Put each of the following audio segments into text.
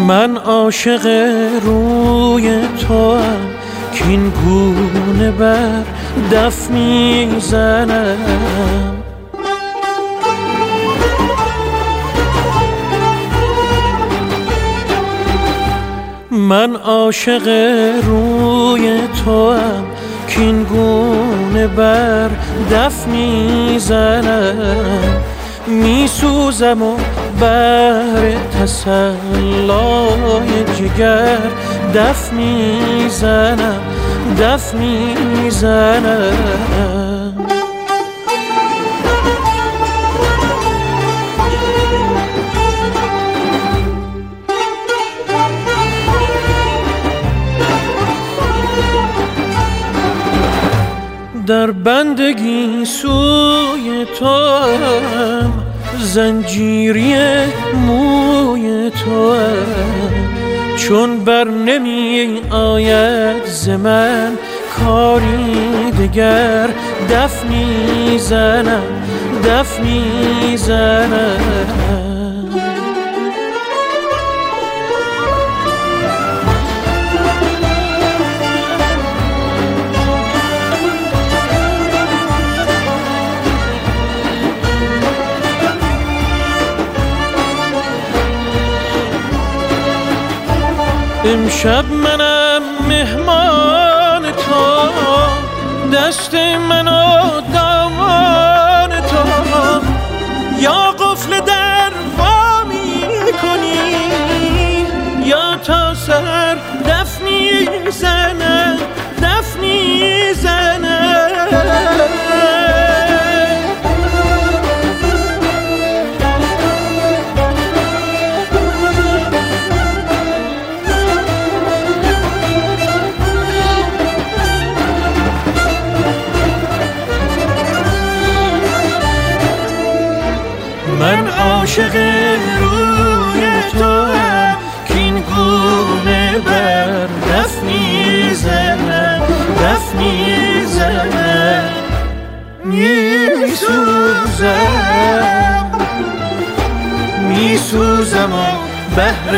من عاشق روی توام که این گونه بر دف میزنم. من عاشق روی توام که این گونه بر دف میزنم. میسوزم و بر تسلای جگر دف میزنم، دف میزنم. در بندگی سوی توام، زنجیری موی توام. چون بر نمی آید ز من کاری دگر دف میزنم، دف میزنم. امشب منم مهمان تو، دست منو دامان تو. یا قفل در وا میکنی یا تا سر دف میزنم، دف میزنم. من عاشق روی توام که این گونه بر دف میزنم، دف میزنم. میسوزم و بهر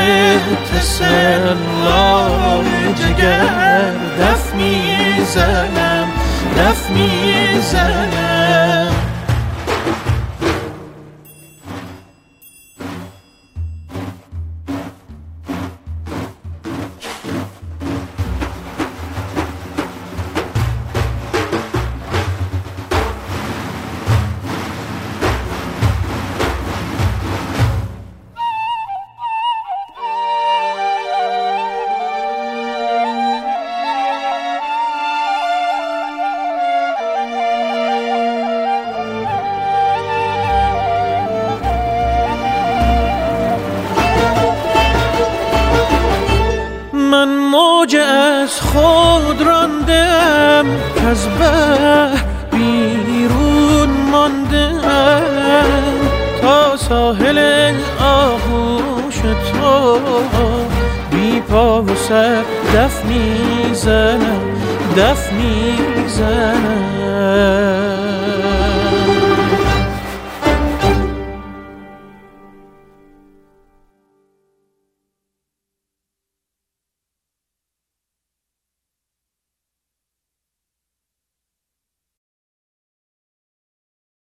تسلای جگر دف میزنم، دف میزنم. من موج از خود راندم که از بحر بیرون ماندم. تا ساحل آغوش تو بی پا و سر دف میزنم، دف میزنم.